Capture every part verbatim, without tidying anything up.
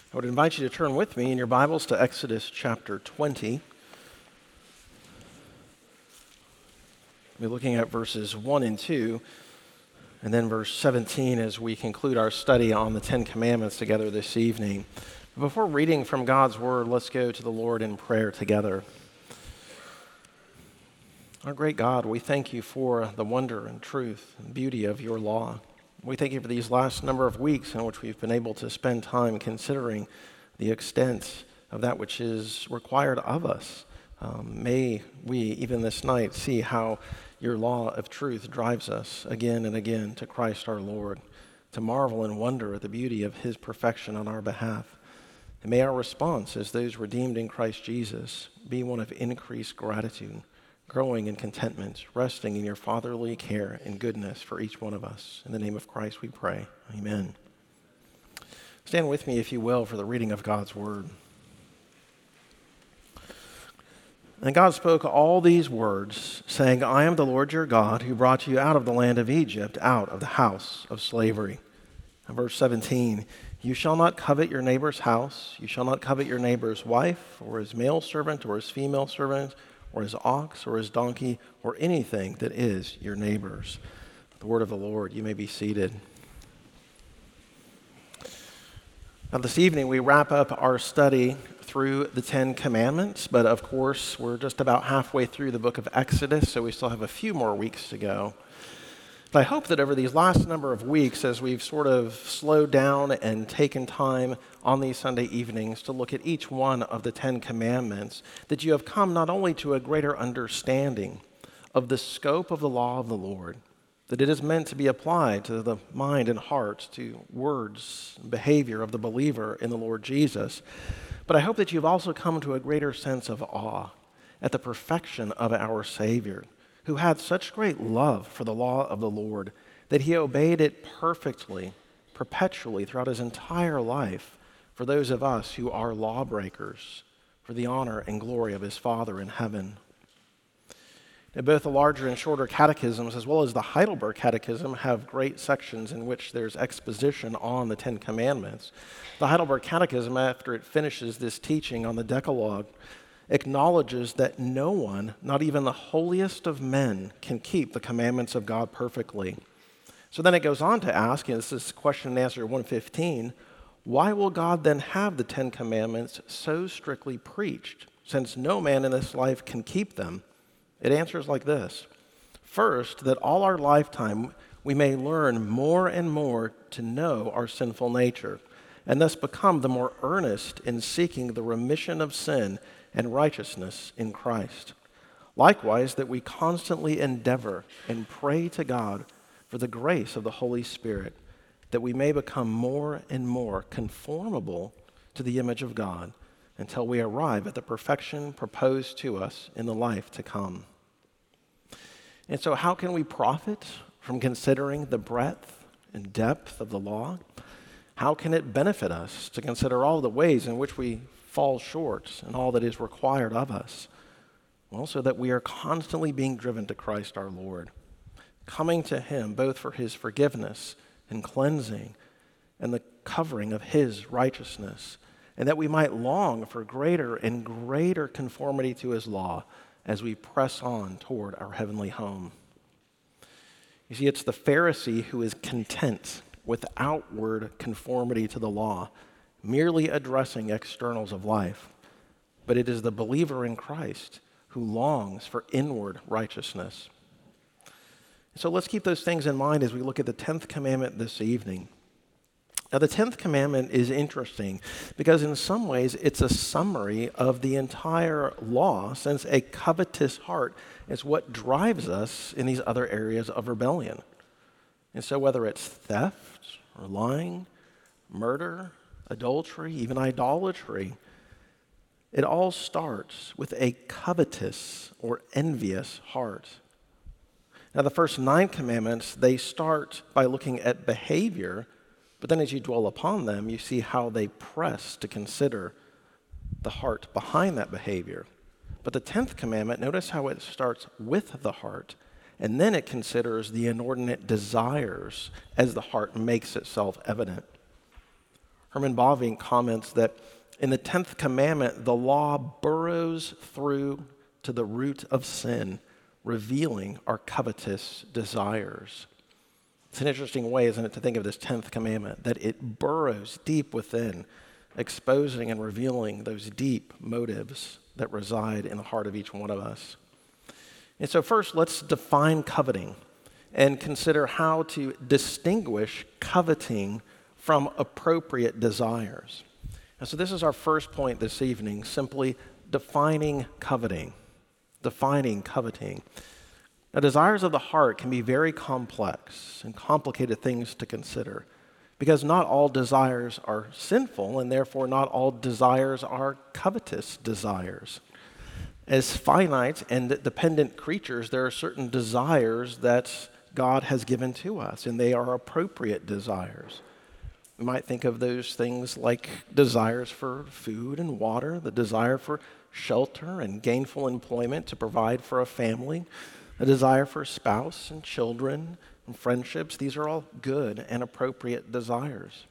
I would invite you to turn with me in your Bibles to Exodus chapter twenty. We're looking at verses one and two, and then verse seventeen as we conclude our study on the Ten Commandments together this evening. Before reading from God's Word, let's go to the Lord in prayer together. Our great God, we thank you for the wonder and truth and beauty of your law. We thank you for these last number of weeks in which we've been able to spend time considering the extent of that which is required of us. Um, may we, even this night, see how your law of truth drives us again and again to Christ our Lord, to marvel and wonder at the beauty of his perfection on our behalf. And may our response as those redeemed in Christ Jesus be one of increased gratitude, growing in contentment, resting in your fatherly care and goodness for each one of us. In the name of Christ we pray. Amen. Stand with me, if you will, for the reading of God's Word. And God spoke all these words, saying, I am the Lord your God, who brought you out of the land of Egypt, out of the house of slavery. And verse seventeen, you shall not covet your neighbor's house, you shall not covet your neighbor's wife, or his male servant, or his female servant, or his ox, or his donkey, or anything that is your neighbor's. The word of the Lord. You may be seated. Now this evening we wrap up our study through the Ten Commandments, but of course we're just about halfway through the book of Exodus, so we still have a few more weeks to go. But I hope that over these last number of weeks, as we've sort of slowed down and taken time on these Sunday evenings to look at each one of the Ten Commandments, that you have come not only to a greater understanding of the scope of the law of the Lord, that it is meant to be applied to the mind and heart, to words and behavior of the believer in the Lord Jesus, but I hope that you've also come to a greater sense of awe at the perfection of our Savior, who had such great love for the law of the Lord that he obeyed it perfectly, perpetually throughout his entire life for those of us who are lawbreakers, for the honor and glory of his Father in heaven. Now, both the larger and shorter catechisms, as well as the Heidelberg Catechism, have great sections in which there's exposition on the Ten Commandments. The Heidelberg Catechism, after it finishes this teaching on the Decalogue, acknowledges that no one, not even the holiest of men, can keep the commandments of God perfectly. So then it goes on to ask, and this is question and answer one fifteen, why will God then have the Ten Commandments so strictly preached, since no man in this life can keep them? It answers like this. First, that all our lifetime we may learn more and more to know our sinful nature, and thus become the more earnest in seeking the remission of sin and righteousness in Christ. Likewise, that we constantly endeavor and pray to God for the grace of the Holy Spirit, that we may become more and more conformable to the image of God until we arrive at the perfection proposed to us in the life to come. And so how can we profit from considering the breadth and depth of the law? How can it benefit us to consider all the ways in which we fall short and all that is required of us? Well, so that we are constantly being driven to Christ our Lord, coming to him both for his forgiveness and cleansing and the covering of his righteousness, and that we might long for greater and greater conformity to his law as we press on toward our heavenly home. You see, it's the Pharisee who is content with outward conformity to the law, merely addressing externals of life, but it is the believer in Christ who longs for inward righteousness. So let's keep those things in mind as we look at the tenth commandment this evening. Now, the tenth commandment is interesting because in some ways it's a summary of the entire law, since a covetous heart is what drives us in these other areas of rebellion. And so whether it's theft or lying, murder, adultery, even idolatry, it all starts with a covetous or envious heart. Now, the first nine commandments, they start by looking at behavior, but then as you dwell upon them, you see how they press to consider the heart behind that behavior. But the tenth commandment, notice how it starts with the heart, and then it considers the inordinate desires as the heart makes itself evident. Herman Bavinck comments that in the tenth commandment, the law burrows through to the root of sin, revealing our covetous desires. It's an interesting way, isn't it, to think of this tenth commandment, that it burrows deep within, exposing and revealing those deep motives that reside in the heart of each one of us. And so first, let's define coveting and consider how to distinguish coveting from appropriate desires. And so this is our first point this evening, simply defining coveting. Defining coveting. Now, desires of the heart can be very complex and complicated things to consider because not all desires are sinful, and therefore not all desires are covetous desires. As finite and dependent creatures, there are certain desires that God has given to us, and they are appropriate desires. We might think of those things like desires for food and water, the desire for shelter and gainful employment to provide for a family, a desire for a spouse and children and friendships. These are all good and appropriate desires.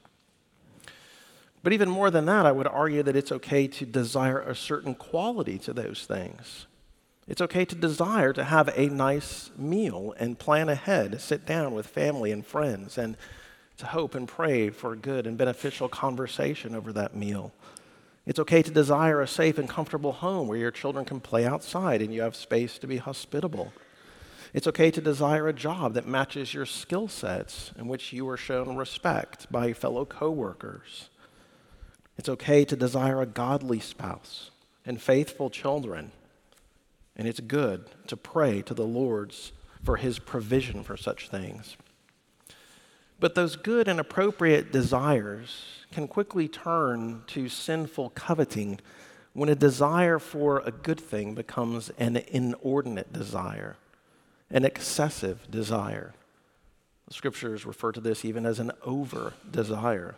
But even more than that, I would argue that it's okay to desire a certain quality to those things. It's okay to desire to have a nice meal and plan ahead, sit down with family and friends, and to hope and pray for good and beneficial conversation over that meal. It's okay to desire a safe and comfortable home where your children can play outside and you have space to be hospitable. It's okay to desire a job that matches your skill sets, in which you are shown respect by fellow coworkers. It's okay to desire a godly spouse and faithful children. And it's good to pray to the Lord for his provision for such things. But those good and appropriate desires can quickly turn to sinful coveting when a desire for a good thing becomes an inordinate desire, an excessive desire. The scriptures refer to this even as an over desire.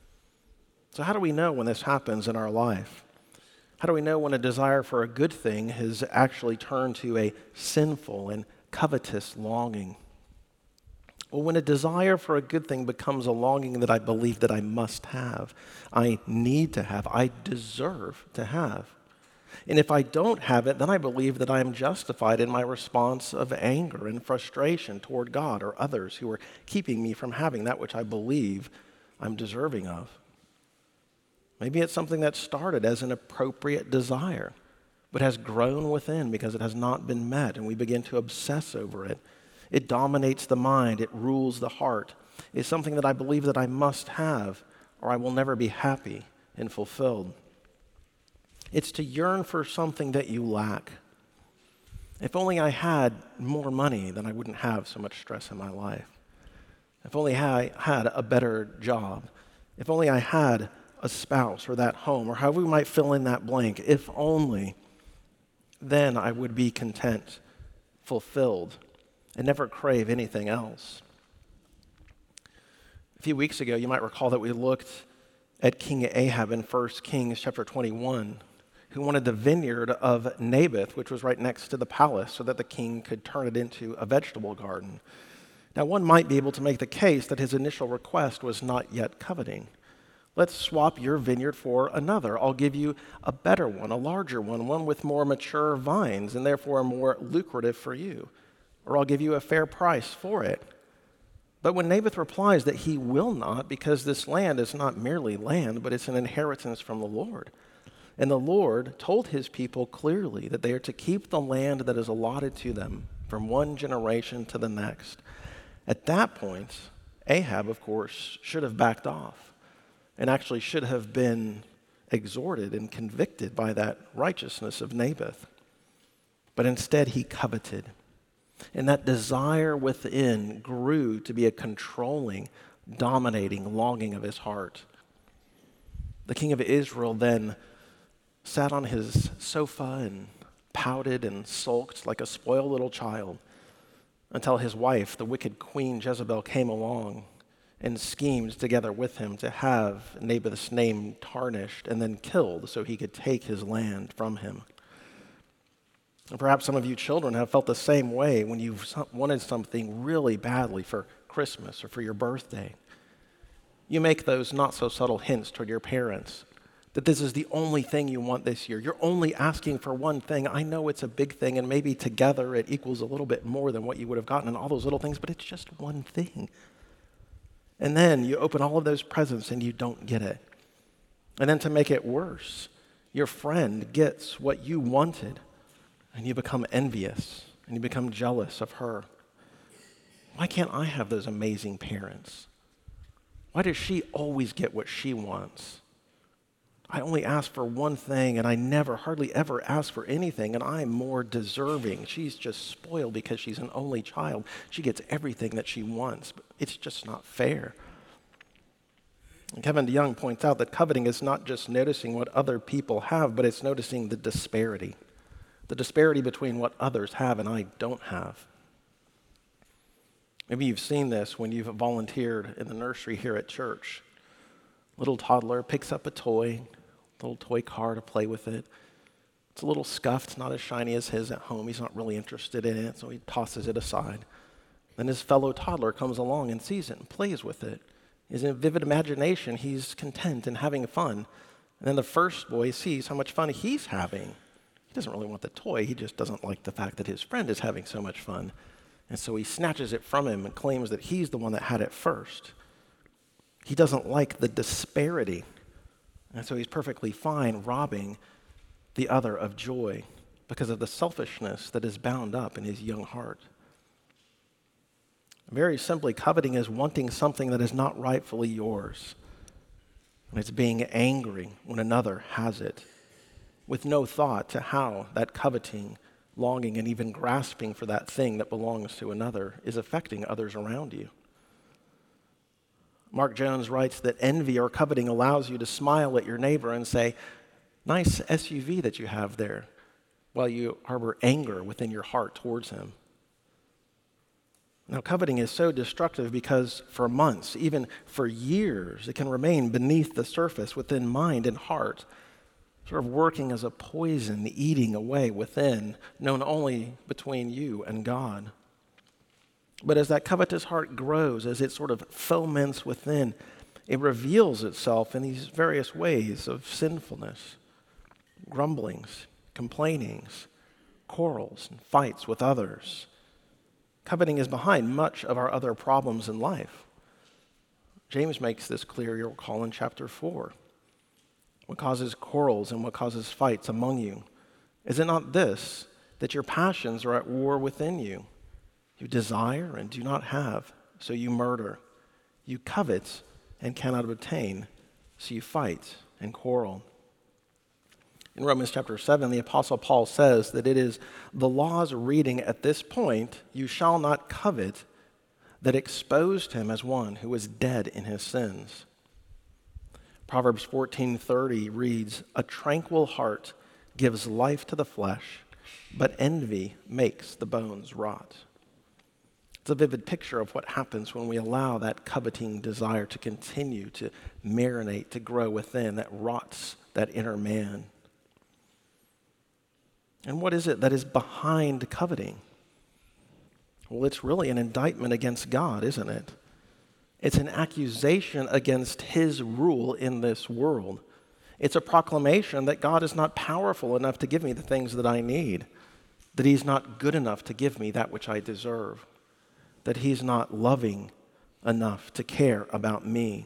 So how do we know when this happens in our life? How do we know when a desire for a good thing has actually turned to a sinful and covetous longing? Well, when a desire for a good thing becomes a longing that I believe that I must have, I need to have, I deserve to have. And if I don't have it, then I believe that I am justified in my response of anger and frustration toward God or others who are keeping me from having that which I believe I'm deserving of. Maybe it's something that started as an appropriate desire, but has grown within because it has not been met, and we begin to obsess over it. It dominates the mind. It rules the heart. It's something that I believe that I must have, or I will never be happy and fulfilled. It's to yearn for something that you lack. If only I had more money, then I wouldn't have so much stress in my life. If only I had a better job. If only I had a spouse or that home, or however we might fill in that blank. If only, then I would be content, fulfilled, and never crave anything else. A few weeks ago, you might recall that we looked at King Ahab in First Kings chapter twenty-one, who wanted the vineyard of Naboth, which was right next to the palace, so that the king could turn it into a vegetable garden. Now, one might be able to make the case that his initial request was not yet coveting. Let's swap your vineyard for another. I'll give you a better one, a larger one, one with more mature vines, and therefore more lucrative for you. Or I'll give you a fair price for it. But when Naboth replies that he will not, because this land is not merely land, but it's an inheritance from the Lord. And the Lord told his people clearly that they are to keep the land that is allotted to them from one generation to the next. At that point, Ahab, of course, should have backed off and actually should have been exhorted and convicted by that righteousness of Naboth. But instead, he coveted. And that desire within grew to be a controlling, dominating longing of his heart. The king of Israel then sat on his sofa and pouted and sulked like a spoiled little child until his wife, the wicked queen Jezebel, came along and schemed together with him to have Naboth's name tarnished and then killed so he could take his land from him. And perhaps some of you children have felt the same way when you've wanted something really badly for Christmas or for your birthday. You make those not so subtle hints toward your parents that this is the only thing you want this year. You're only asking for one thing. I know it's a big thing, and maybe together it equals a little bit more than what you would have gotten and all those little things, but it's just one thing. And then you open all of those presents and you don't get it. And then to make it worse, your friend gets what you wanted, and you become envious, and you become jealous of her. Why can't I have those amazing parents? Why does she always get what she wants? I only ask for one thing, and I never, hardly ever ask for anything, and I'm more deserving. She's just spoiled because she's an only child. She gets everything that she wants, but it's just not fair. And Kevin DeYoung points out that coveting is not just noticing what other people have, but it's noticing the disparity, the disparity between what others have and I don't have. Maybe you've seen this when you've volunteered in the nursery here at church. Little toddler picks up a toy, little toy car to play with it. It's a little scuffed, not as shiny as his at home. He's not really interested in it, so he tosses it aside. Then his fellow toddler comes along and sees it and plays with it. He's in vivid imagination. He's content and having fun. And then the first boy sees how much fun he's having. He doesn't really want the toy. He just doesn't like the fact that his friend is having so much fun. And so he snatches it from him and claims that he's the one that had it first. He doesn't like the disparity. And so he's perfectly fine robbing the other of joy because of the selfishness that is bound up in his young heart. Very simply, coveting is wanting something that is not rightfully yours. And it's being angry when another has it, with no thought to how that coveting, longing, and even grasping for that thing that belongs to another is affecting others around you. Mark Jones writes that envy or coveting allows you to smile at your neighbor and say, "Nice S U V that you have there," while you harbor anger within your heart towards him. Now, coveting is so destructive because for months, even for years, it can remain beneath the surface within mind and heart, sort of working as a poison, eating away within, known only between you and God. But as that covetous heart grows, as it sort of foments within, it reveals itself in these various ways of sinfulness, grumblings, complainings, quarrels, and fights with others. Coveting is behind much of our other problems in life. James makes this clear, you'll recall in chapter four. What causes quarrels and what causes fights among you? Is it not this, that your passions are at war within you? You desire and do not have, so you murder. You covet and cannot obtain, so you fight and quarrel. In Romans chapter seven, the Apostle Paul says that it is the law's reading at this point, "You shall not covet," that exposed him as one who was dead in his sins. Proverbs fourteen thirty reads, "A tranquil heart gives life to the flesh, but envy makes the bones rot." It's a vivid picture of what happens when we allow that coveting desire to continue to marinate, to grow within, that rots that inner man. And what is it that is behind coveting? Well, it's really an indictment against God, isn't it? It's an accusation against his rule in this world. It's a proclamation that God is not powerful enough to give me the things that I need, that he's not good enough to give me that which I deserve, that he's not loving enough to care about me.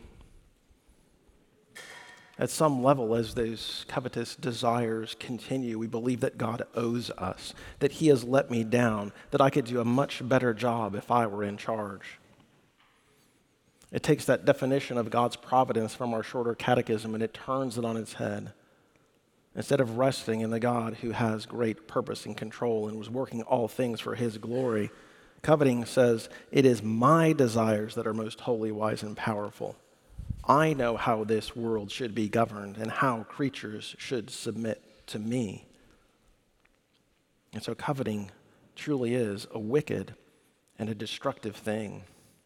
At some level, as those covetous desires continue, we believe that God owes us, that he has let me down, that I could do a much better job if I were in charge. It takes that definition of God's providence from our shorter catechism and it turns it on its head. Instead of resting in the God who has great purpose and control and was working all things for his glory, coveting says, "It is my desires that are most holy, wise, and powerful. I know how this world should be governed and how creatures should submit to me." And so coveting truly is a wicked and a destructive thing.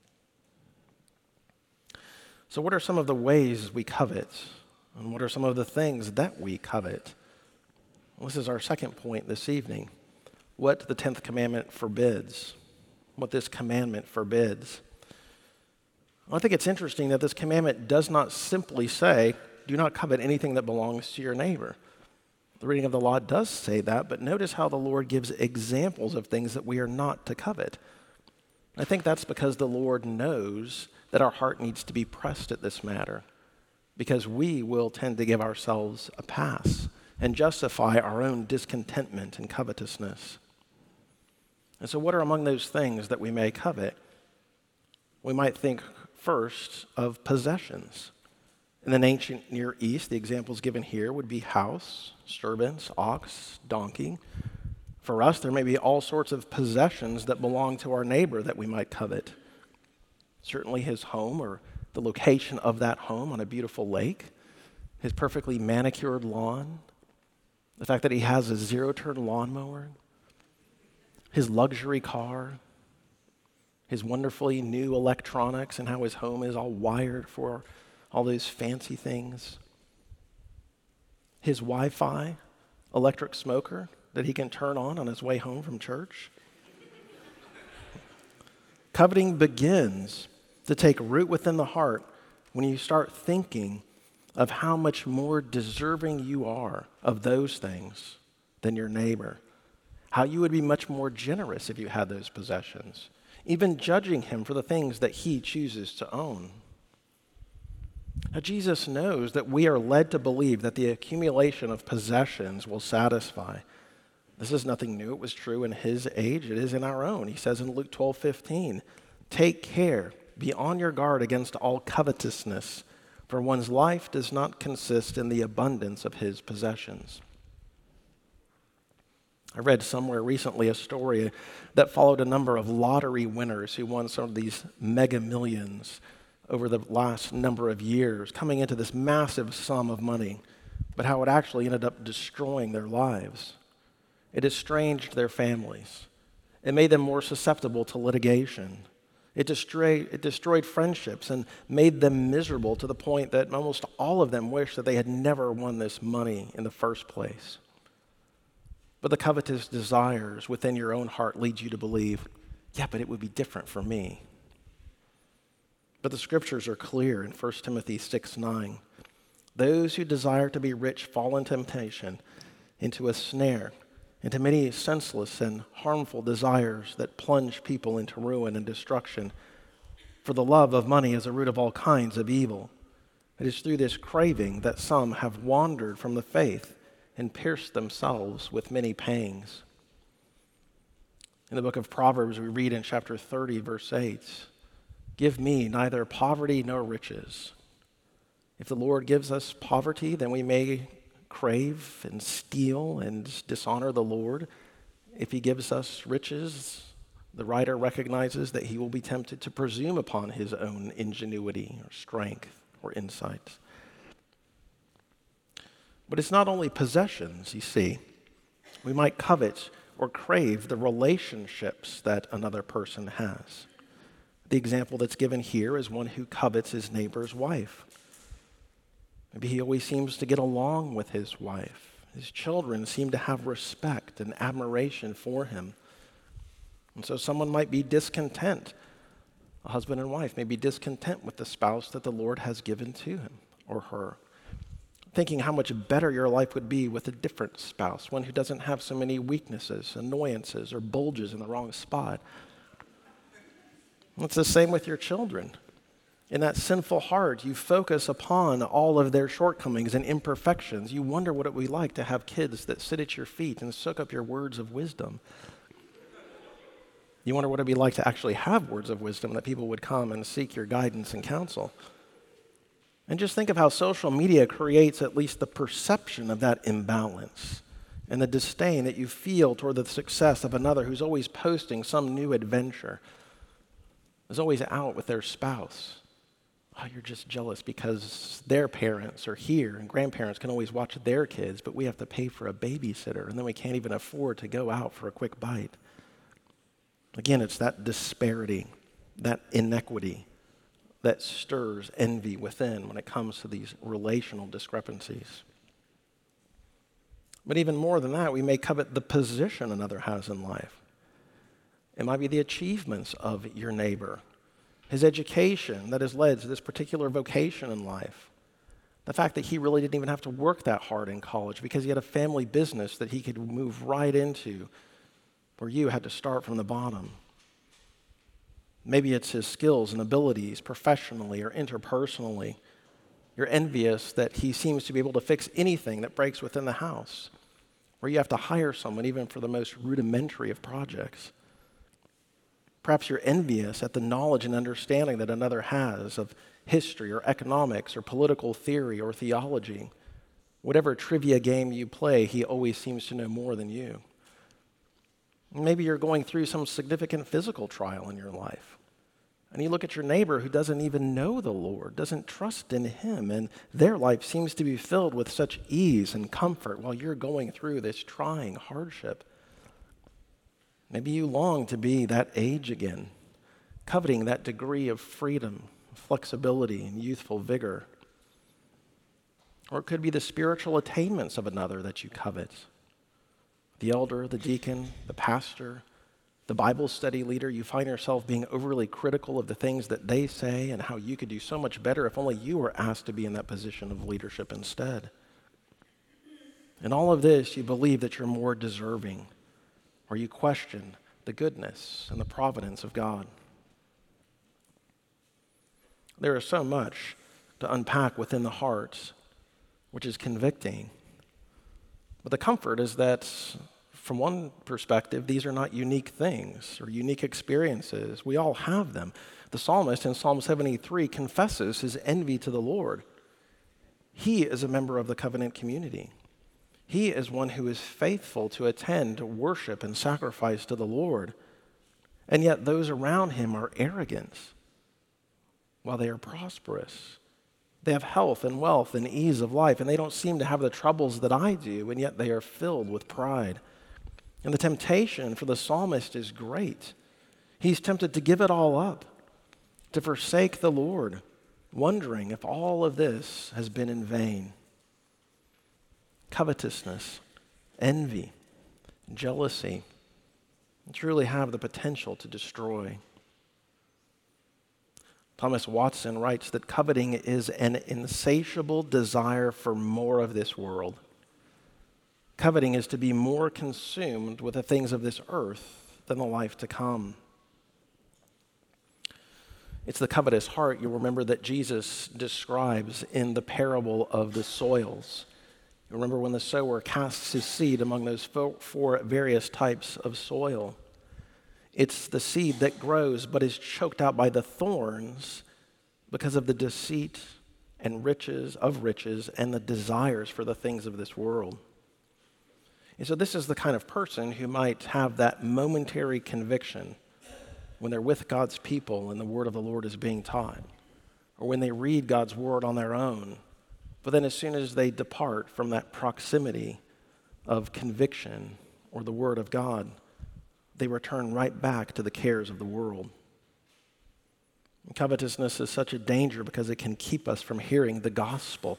So what are some of the ways we covet? And what are some of the things that we covet? Well, this is our second point this evening. What the tenth commandment forbids. What this commandment forbids. I think it's interesting that this commandment does not simply say, do not covet anything that belongs to your neighbor. The reading of the law does say that, but notice how the Lord gives examples of things that we are not to covet. I think that's because the Lord knows that our heart needs to be pressed at this matter, because we will tend to give ourselves a pass and justify our own discontentment and covetousness. And so what are among those things that we may covet? We might think first of possessions. In the ancient Near East, the examples given here would be house, servants, ox, donkey. For us, there may be all sorts of possessions that belong to our neighbor that we might covet. Certainly his home or the location of that home on a beautiful lake, his perfectly manicured lawn, the fact that he has a zero-turn lawnmower, his luxury car, his wonderfully new electronics and how his home is all wired for all those fancy things, his Wi-Fi, electric smoker that he can turn on on his way home from church. Coveting begins to take root within the heart when you start thinking of how much more deserving you are of those things than your neighbor, how you would be much more generous if you had those possessions, even judging him for the things that he chooses to own. Now, Jesus knows that we are led to believe that the accumulation of possessions will satisfy. This is nothing new. It was true in his age. It is in our own. He says in Luke twelve fifteen, take care, be on your guard against all covetousness, for one's life does not consist in the abundance of his possessions. I read somewhere recently a story that followed a number of lottery winners who won some of these mega millions over the last number of years, coming into this massive sum of money, but how it actually ended up destroying their lives. It estranged their families. It made them more susceptible to litigation. It destroyed, it destroyed friendships and made them miserable to the point that almost all of them wished that they had never won this money in the first place. But the covetous desires within your own heart lead you to believe, yeah, but it would be different for me. But the scriptures are clear in First Timothy six nine. Those who desire to be rich fall in temptation, into a snare, into many senseless and harmful desires that plunge people into ruin and destruction. For the love of money is a root of all kinds of evil. It is through this craving that some have wandered from the faith and pierced themselves with many pangs. In the book of Proverbs, we read in chapter thirty, verse eight, give me neither poverty nor riches. If the Lord gives us poverty, then we may crave and steal and dishonor the Lord. If he gives us riches, the writer recognizes that he will be tempted to presume upon his own ingenuity or strength or insight. But it's not only possessions, you see. We might covet or crave the relationships that another person has. The example that's given here is one who covets his neighbor's wife. Maybe he always seems to get along with his wife. His children seem to have respect and admiration for him. And so someone might be discontent. A husband and wife may be discontent with the spouse that the Lord has given to him or her, thinking how much better your life would be with a different spouse, one who doesn't have so many weaknesses, annoyances, or bulges in the wrong spot. It's the same with your children. In that sinful heart, you focus upon all of their shortcomings and imperfections. You wonder what it would be like to have kids that sit at your feet and soak up your words of wisdom. You wonder what it would be like to actually have words of wisdom, that people would come and seek your guidance and counsel. And just think of how social media creates at least the perception of that imbalance and the disdain that you feel toward the success of another who's always posting some new adventure, is always out with their spouse. Oh, you're just jealous because their parents are here and grandparents can always watch their kids, but we have to pay for a babysitter and then we can't even afford to go out for a quick bite. Again, it's that disparity, that inequity that stirs envy within when it comes to these relational discrepancies. But even more than that, we may covet the position another has in life. It might be the achievements of your neighbor. his education that has led to this particular vocation in life, the fact that he really didn't even have to work that hard in college because he had a family business that he could move right into, where you had to start from the bottom. Maybe it's his skills and abilities professionally or interpersonally. You're envious that he seems to be able to fix anything that breaks within the house, where you have to hire someone even for the most rudimentary of projects. Perhaps you're envious at the knowledge and understanding that another has of history or economics or political theory or theology. Whatever trivia game you play, he always seems to know more than you. Maybe you're going through some significant physical trial in your life, and you look at your neighbor who doesn't even know the Lord, doesn't trust in him, and their life seems to be filled with such ease and comfort while you're going through this trying hardship. Maybe you long to be that age again, coveting that degree of freedom, flexibility, and youthful vigor. Or it could be the spiritual attainments of another that you covet. The elder, the deacon, the pastor, the Bible study leader, you find yourself being overly critical of the things that they say and how you could do so much better if only you were asked to be in that position of leadership instead. In all of this, you believe that you're more deserving, or you question the goodness and the providence of God. There is so much to unpack within the heart, which is convicting. But the comfort is that, from one perspective, these are not unique things or unique experiences. We all have them. The psalmist in Psalm seventy-three confesses his envy to the Lord. He is a member of the covenant community. He is one who is faithful to attend to worship and sacrifice to the Lord. And yet those around him are arrogant while they are prosperous. They have health and wealth and ease of life, and they don't seem to have the troubles that I do, and yet they are filled with pride. And the temptation for the psalmist is great. He's tempted to give it all up, to forsake the Lord, wondering if all of this has been in vain. Covetousness, envy, jealousy truly have the potential to destroy. Thomas Watson writes that coveting is an insatiable desire for more of this world. Coveting is to be more consumed with the things of this earth than the life to come. It's the covetous heart, you'll remember, that Jesus describes in the parable of the soils. You remember when the sower casts his seed among those four various types of soil. It's the seed that grows but is choked out by the thorns because of the deceit and riches of riches and the desires for the things of this world. And so this is the kind of person who might have that momentary conviction when they're with God's people and the word of the Lord is being taught, or when they read God's word on their own. But then as soon as they depart from that proximity of conviction or the word of God, they return right back to the cares of the world. And covetousness is such a danger because it can keep us from hearing the gospel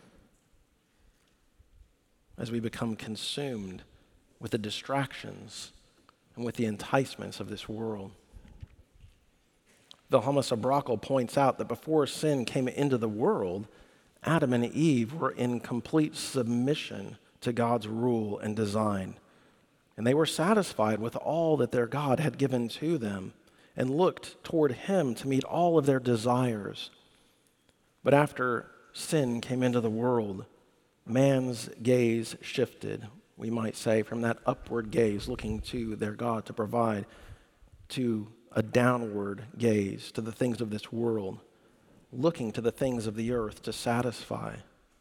as we become consumed with the distractions and with the enticements of this world. Vilhelmus à Brakel points out that before sin came into the world, Adam and Eve were in complete submission to God's rule and design. And they were satisfied with all that their God had given to them and looked toward him to meet all of their desires. But after sin came into the world, man's gaze shifted, we might say, from that upward gaze looking to their God to provide to a downward gaze to the things of this world, looking to the things of the earth to satisfy.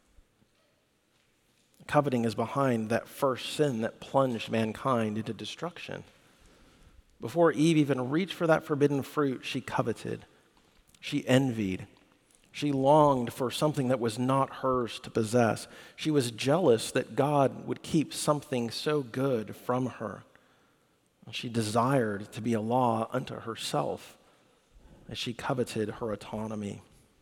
Coveting is behind that first sin that plunged mankind into destruction. Before Eve even reached for that forbidden fruit, she coveted. She envied. She longed for something that was not hers to possess. She was jealous that God would keep something so good from her. She desired to be a law unto herself as she coveted her autonomy.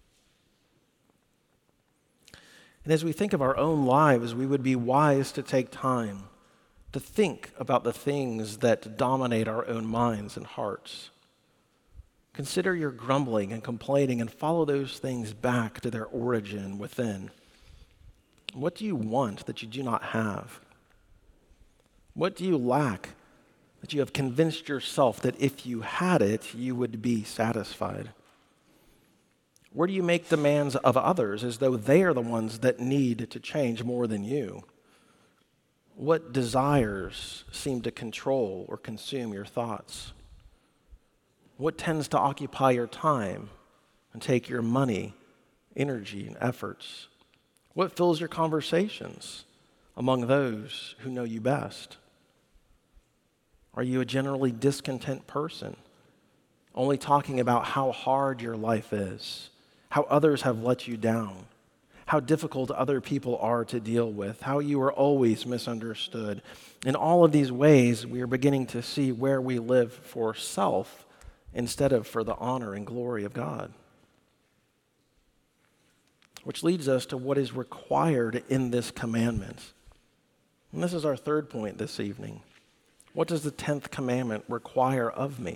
And as we think of our own lives, we would be wise to take time to think about the things that dominate our own minds and hearts. Consider your grumbling and complaining and follow those things back to their origin within. What do you want that you do not have? What do you lack that you have convinced yourself that if you had it, you would be satisfied? Where do you make demands of others as though they are the ones that need to change more than you? What desires seem to control or consume your thoughts? What tends to occupy your time and take your money, energy, and efforts? What fills your conversations among those who know you best? Are you a generally discontent person, only talking about how hard your life is, how others have let you down, how difficult other people are to deal with, how you are always misunderstood? In all of these ways, we are beginning to see where we live for self instead of for the honor and glory of God. Which leads us to what is required in this commandment. And this is our third point this evening. What does the tenth commandment require of me?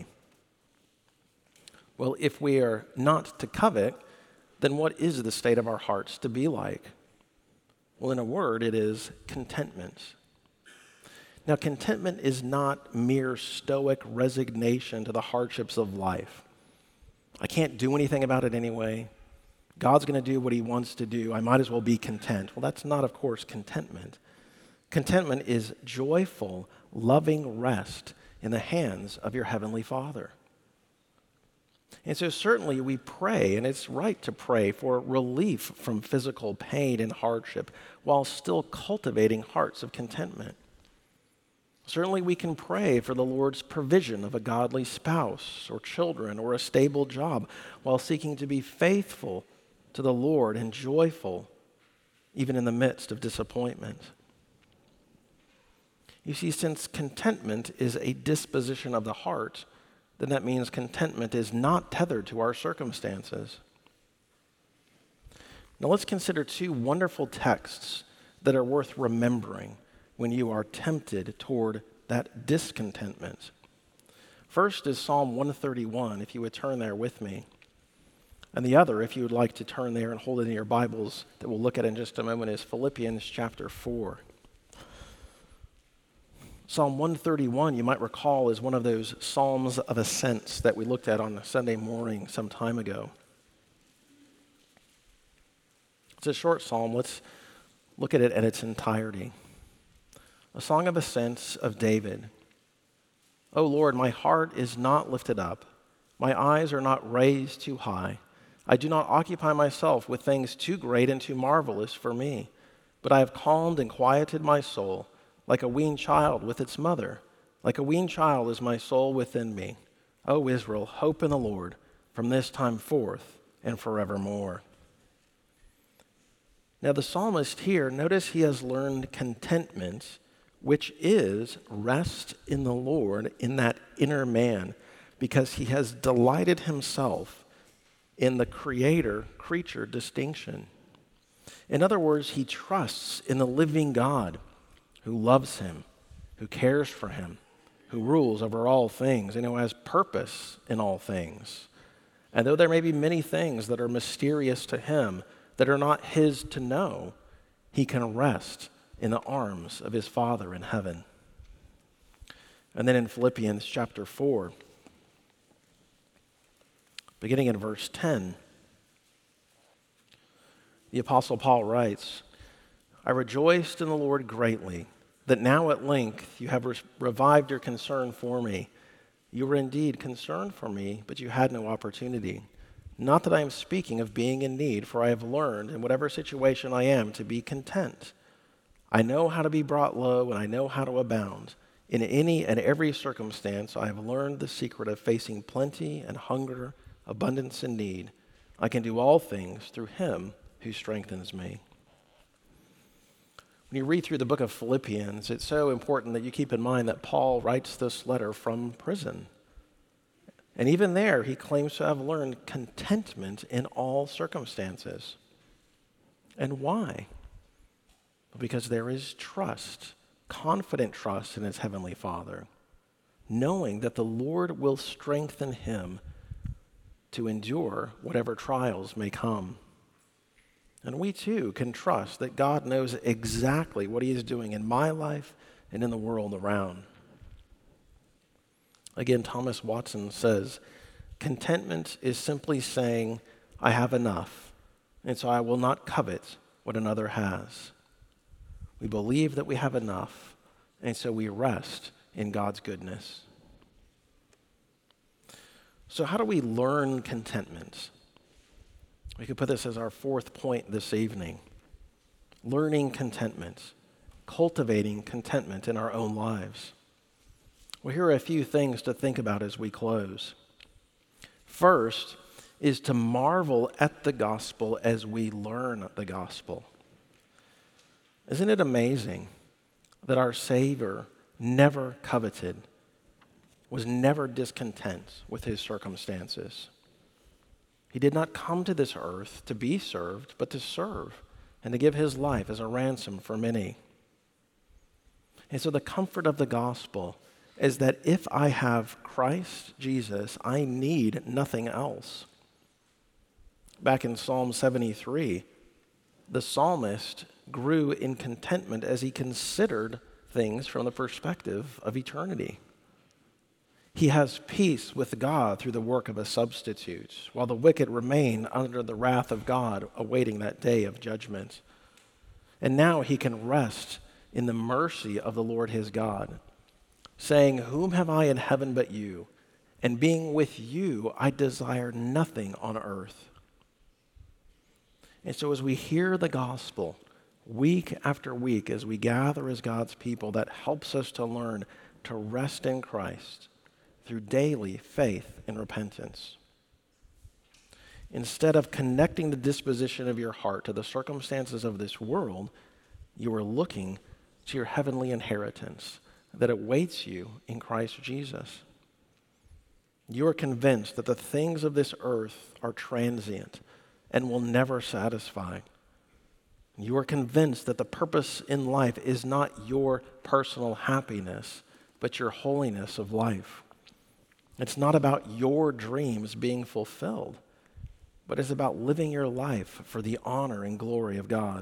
Well, if we are not to covet, then what is the state of our hearts to be like? Well, in a word, it is contentment. Now, contentment is not mere stoic resignation to the hardships of life. I can't do anything about it anyway. God's going to do what he wants to do. I might as well be content. Well, that's not, of course, contentment. Contentment is joyful, loving rest in the hands of your heavenly Father. And so certainly we pray, and it's right to pray for relief from physical pain and hardship while still cultivating hearts of contentment. Certainly we can pray for the Lord's provision of a godly spouse or children or a stable job while seeking to be faithful to the Lord and joyful even in the midst of disappointment. You see, since contentment is a disposition of the heart, then that means contentment is not tethered to our circumstances. Now let's consider two wonderful texts that are worth remembering when you are tempted toward that discontentment. First is Psalm one thirty-one, if you would turn there with me. And the other, if you would like to turn there and hold it in your Bibles that we'll look at in just a moment, is Philippians chapter four. Psalm one thirty-one, you might recall, is one of those psalms of ascents that we looked at on a Sunday morning some time ago. It's a short psalm. Let's look at it in its entirety. A song of ascents of David. O Lord, my heart is not lifted up. My eyes are not raised too high. I do not occupy myself with things too great and too marvelous for me, but I have calmed and quieted my soul, like a weaned child with its mother. Like a weaned child is my soul within me. O Israel, hope in the Lord from this time forth and forevermore. Now the psalmist here, notice he has learned contentment, which is rest in the Lord, in that inner man, because he has delighted himself in the creator-creature distinction. In other words, he trusts in the living God who loves him, who cares for him, who rules over all things, and who has purpose in all things. And though there may be many things that are mysterious to him, that are not his to know, he can rest in the arms of his Father in heaven. And then in Philippians chapter four, beginning in verse ten, the Apostle Paul writes, I rejoiced in the Lord greatly, that now at length you have re- revived your concern for me. You were indeed concerned for me, but you had no opportunity. Not that I am speaking of being in need, for I have learned in whatever situation I am to be content. I know how to be brought low, and I know how to abound. In any and every circumstance, I have learned the secret of facing plenty and hunger, abundance and need. I can do all things through him who strengthens me. When you read through the book of Philippians, it's so important that you keep in mind that Paul writes this letter from prison. And even there, he claims to have learned contentment in all circumstances. And why? Because there is trust, confident trust in his heavenly Father, knowing that the Lord will strengthen him to endure whatever trials may come. And we too can trust that God knows exactly what he is doing in my life and in the world around. Again, Thomas Watson says, contentment is simply saying, I have enough, and so I will not covet what another has. We believe that we have enough, and so we rest in God's goodness. So how do we learn contentment? We could put this as our fourth point this evening. Learning contentment, cultivating contentment in our own lives. Well, here are a few things to think about as we close. First is to marvel at the gospel as we learn the gospel. Isn't it amazing that our Savior never coveted, was never discontent with his circumstances? He did not come to this earth to be served, but to serve and to give his life as a ransom for many. And so the comfort of the gospel is that if I have Christ Jesus, I need nothing else. Back in Psalm seventy-three, the psalmist grew in contentment as he considered things from the perspective of eternity. He has peace with God through the work of a substitute, while the wicked remain under the wrath of God, awaiting that day of judgment. And now he can rest in the mercy of the Lord his God, saying, whom have I in heaven but you? And being with you, I desire nothing on earth. And so as we hear the gospel week after week, as we gather as God's people, that helps us to learn to rest in Christ through daily faith and repentance. Instead of connecting the disposition of your heart to the circumstances of this world, you are looking to your heavenly inheritance that awaits you in Christ Jesus. You are convinced that the things of this earth are transient and will never satisfy. You are convinced that the purpose in life is not your personal happiness, but your holiness of life. It's not about your dreams being fulfilled, but it's about living your life for the honor and glory of God.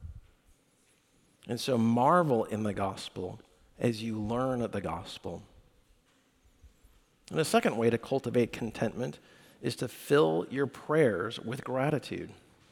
And so marvel in the gospel as you learn the gospel. And the second way to cultivate contentment is to fill your prayers with gratitude.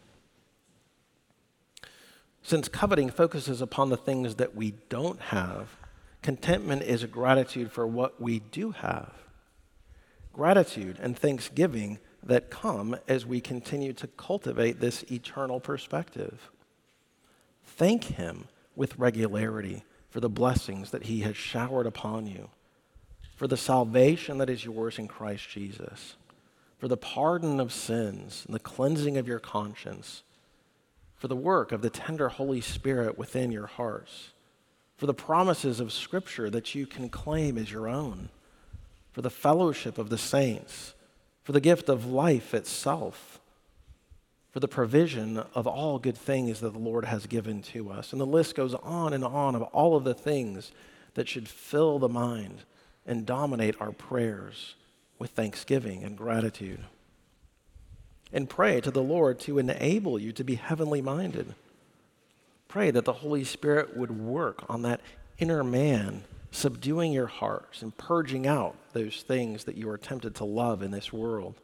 Since coveting focuses upon the things that we don't have, contentment is a gratitude for what we do have. Gratitude and thanksgiving that come as we continue to cultivate this eternal perspective. Thank him with regularity for the blessings that he has showered upon you, for the salvation that is yours in Christ Jesus, for the pardon of sins and the cleansing of your conscience, for the work of the tender Holy Spirit within your hearts, for the promises of Scripture that you can claim as your own, for the fellowship of the saints, for the gift of life itself, for the provision of all good things that the Lord has given to us. And the list goes on and on of all of the things that should fill the mind and dominate our prayers with thanksgiving and gratitude. And pray to the Lord to enable you to be heavenly minded. Pray that the Holy Spirit would work on that inner man, subduing your hearts and purging out those things that you are tempted to love in this world.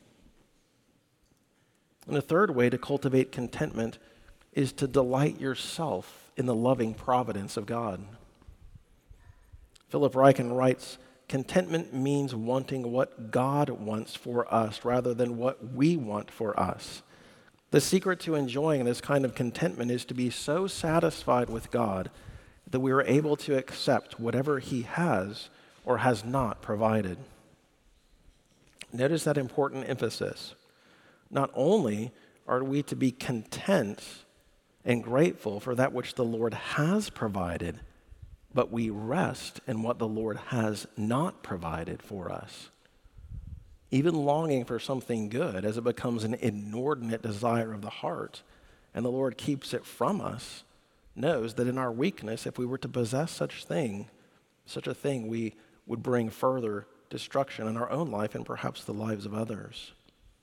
And the third way to cultivate contentment is to delight yourself in the loving providence of God. Philip Ryken writes, contentment means wanting what God wants for us rather than what we want for us. The secret to enjoying this kind of contentment is to be so satisfied with God that we are able to accept whatever he has or has not provided. Notice that important emphasis. Not only are we to be content and grateful for that which the Lord has provided, but we rest in what the Lord has not provided for us. Even longing for something good as it becomes an inordinate desire of the heart, and the Lord keeps it from us, knows that in our weakness, if we were to possess such thing, such a thing, we would bring further destruction in our own life and perhaps the lives of others.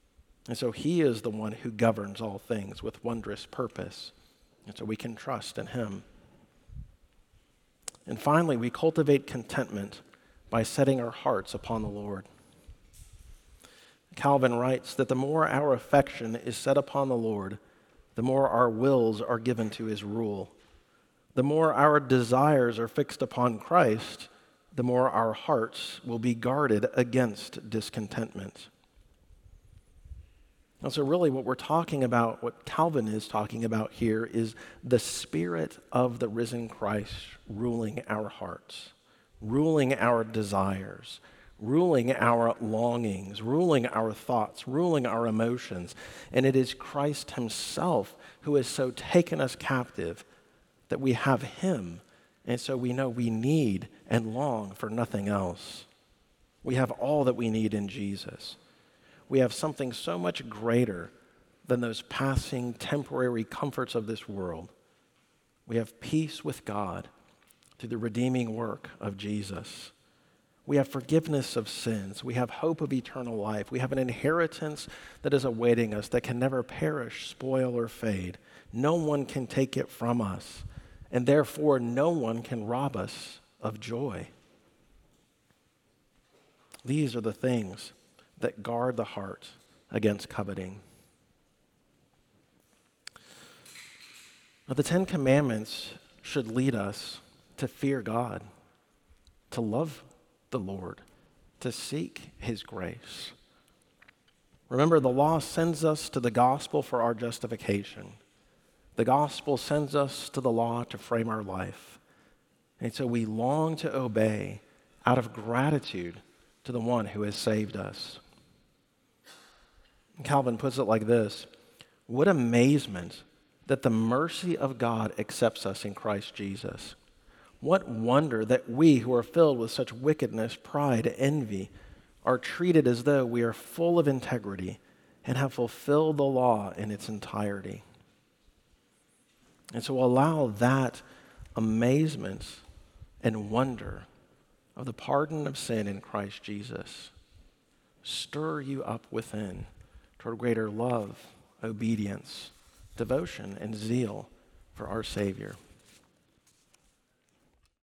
And so he is the one who governs all things with wondrous purpose. And so we can trust in him. And finally, we cultivate contentment by setting our hearts upon the Lord. Calvin writes that the more our affection is set upon the Lord, the more our wills are given to his rule. The more our desires are fixed upon Christ, the more our hearts will be guarded against discontentment. And so really what we're talking about, what Calvin is talking about here, is the Spirit of the risen Christ ruling our hearts, ruling our desires, ruling our longings, ruling our thoughts, ruling our emotions. And it is Christ himself who has so taken us captive that we have him, and so we know we need and long for nothing else. We have all that we need in Jesus. We have something so much greater than those passing temporary comforts of this world. We have peace with God through the redeeming work of Jesus. We have forgiveness of sins. We have hope of eternal life. We have an inheritance that is awaiting us that can never perish, spoil, or fade. No one can take it from us, and therefore no one can rob us of joy. These are the things that guard the heart against coveting. Now, the Ten Commandments should lead us to fear God, to love the Lord, to seek his grace. Remember, the law sends us to the gospel for our justification. The gospel sends us to the law to frame our life. And so we long to obey out of gratitude to the one who has saved us. Calvin puts it like this: what amazement that the mercy of God accepts us in Christ Jesus. What wonder that we who are filled with such wickedness, pride, envy, are treated as though we are full of integrity and have fulfilled the law in its entirety. And so allow that amazement and wonder of the pardon of sin in Christ Jesus stir you up within toward greater love, obedience, devotion, and zeal for our Savior.